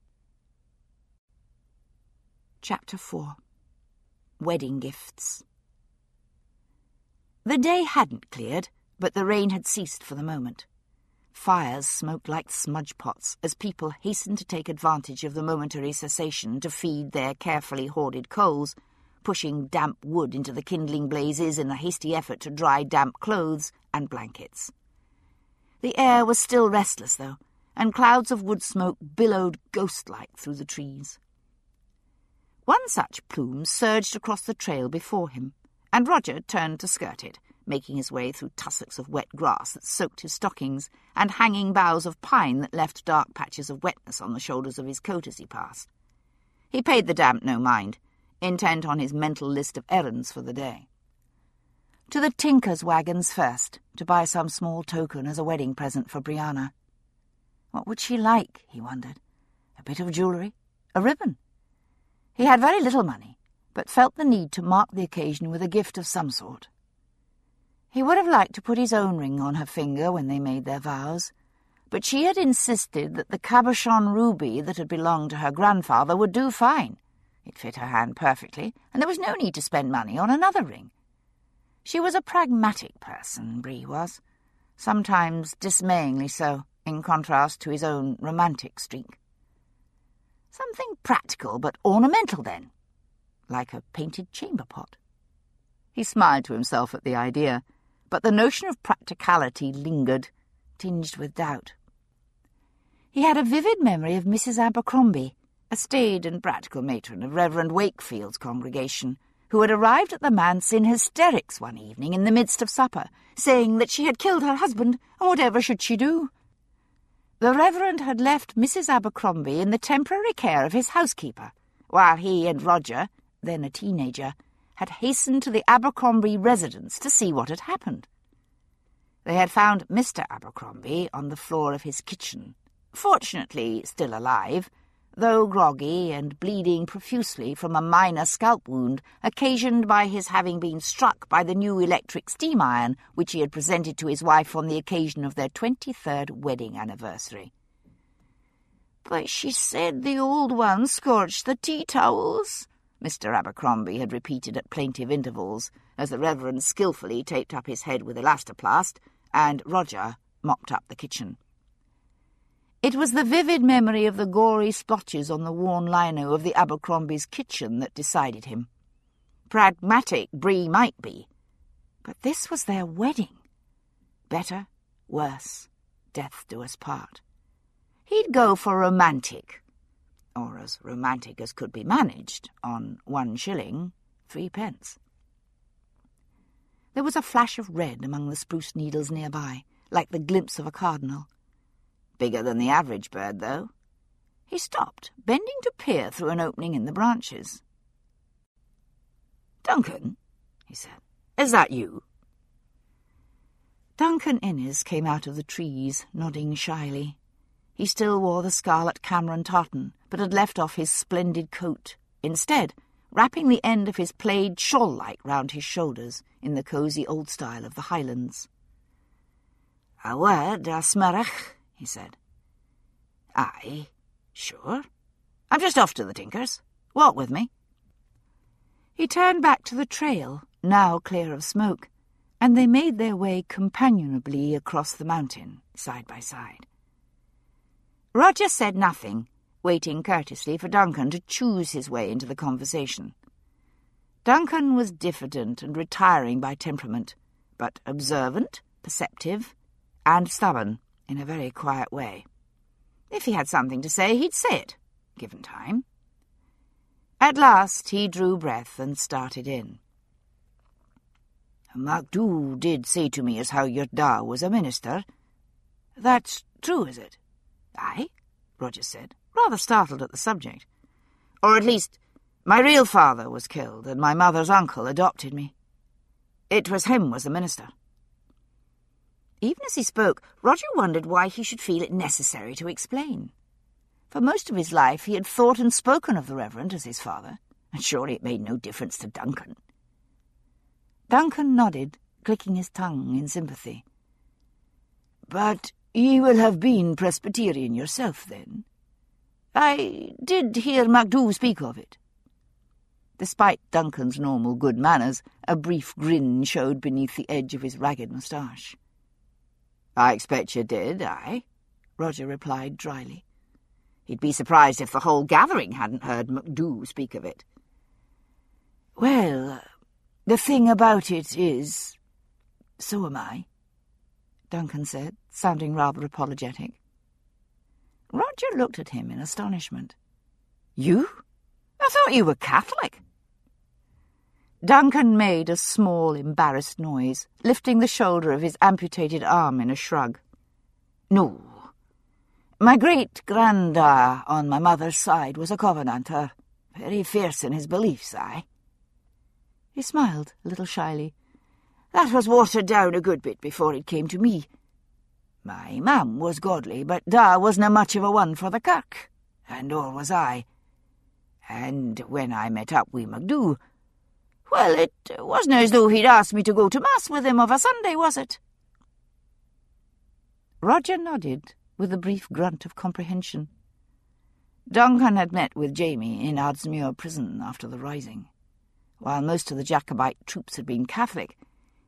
Chapter 4. Wedding Gifts. The day hadn't cleared, but the rain had ceased for the moment. Fires smoked like smudge pots as people hastened to take advantage of the momentary cessation to feed their carefully hoarded coals, pushing damp wood into the kindling blazes in a hasty effort to dry damp clothes and blankets. The air was still restless, though, and clouds of wood smoke billowed ghost-like through the trees. One such plume surged across the trail before him, and Roger turned to skirt it, making his way through tussocks of wet grass that soaked his stockings and hanging boughs of pine that left dark patches of wetness on the shoulders of his coat as he passed. He paid the damp no mind, intent on his mental list of errands for the day. To the tinker's wagons first, to buy some small token as a wedding present for Brianna. What would she like, he wondered? A bit of jewellery? A ribbon? He had very little money, but felt the need to mark the occasion with a gift of some sort. He would have liked to put his own ring on her finger when they made their vows, but she had insisted that the cabochon ruby that had belonged to her grandfather would do fine. It fit her hand perfectly, and there was no need to spend money on another ring. She was a pragmatic person, Bree was, sometimes dismayingly so, in contrast to his own romantic streak. Something practical but ornamental, then, like a painted chamber pot. He smiled to himself at the idea, but the notion of practicality lingered, tinged with doubt. He had a vivid memory of Mrs. Abercrombie, a staid and practical matron of Reverend Wakefield's congregation, who had arrived at the manse in hysterics one evening in the midst of supper, saying that she had killed her husband, and whatever should she do? The Reverend had left Mrs. Abercrombie in the temporary care of his housekeeper, while he and Roger, then a teenager, had hastened to the Abercrombie residence to see what had happened. They had found Mr. Abercrombie on the floor of his kitchen, fortunately still alive, though groggy and bleeding profusely from a minor scalp wound occasioned by his having been struck by the new electric steam iron which he had presented to his wife on the occasion of their 23rd wedding anniversary. "But she said the old one scorched the tea-towels," Mr. Abercrombie had repeated at plaintive intervals, as the Reverend skilfully taped up his head with elastoplast, and Roger mopped up the kitchen. It was the vivid memory of the gory splotches on the worn lino of the Abercrombies' kitchen that decided him. Pragmatic Bree might be, but this was their wedding. Better, worse, death do us part. He'd go for romantic, or as romantic as could be managed, on 1 shilling, 3 pence. There was a flash of red among the spruce needles nearby, like the glimpse of a cardinal. Bigger than the average bird, though. He stopped, bending to peer through an opening in the branches. "Duncan," he said, "is that you?" Duncan Innes came out of the trees, nodding shyly. He still wore the scarlet Cameron tartan, but had left off his splendid coat, instead wrapping the end of his plaid shawl-like round his shoulders in the cosy old style of the Highlands. "A word, a smurach," he said. "Aye, sure. I'm just off to the Tinkers. Walk with me." He turned back to the trail, now clear of smoke, and they made their way companionably across the mountain, side by side. Roger said nothing, waiting courteously for Duncan to choose his way into the conversation. Duncan was diffident and retiring by temperament, but observant, perceptive, and stubborn in a very quiet way. If he had something to say, he'd say it, given time. At last he drew breath and started in. "MacDoo did say to me as how your da was a minister. That's true, is it?" "Aye," Roger said, rather startled at the subject. "Or at least, my real father was killed, and my mother's uncle adopted me. It was him was the minister." Even as he spoke, Roger wondered why he should feel it necessary to explain. For most of his life he had thought and spoken of the Reverend as his father, and surely it made no difference to Duncan. Duncan nodded, clicking his tongue in sympathy. "But ye will have been Presbyterian yourself, then? I did hear MacDoo speak of it." Despite Duncan's normal good manners, a brief grin showed beneath the edge of his ragged moustache. "I expect you did, aye," Roger replied dryly. He'd be surprised if the whole gathering hadn't heard MacDoo speak of it. "Well, the thing about it is, so am I," Duncan said, sounding rather apologetic. Roger looked at him in astonishment. "You? I thought you were Catholic." Duncan made a small, embarrassed noise, lifting the shoulder of his amputated arm in a shrug. "No. My great-granda on my mother's side was a Covenanter, very fierce in his beliefs, aye." He smiled a little shyly. "That was watered down a good bit before it came to me. My mam was godly, but da wasna much of a one for the kirk, and or was I. And when I met up wi' MacDoo, well, it wasna as though he'd asked me to go to Mass with him of a Sunday, was it?" Roger nodded, with a brief grunt of comprehension. Duncan had met with Jamie in Ardsmuir prison after the Rising. While most of the Jacobite troops had been Catholic,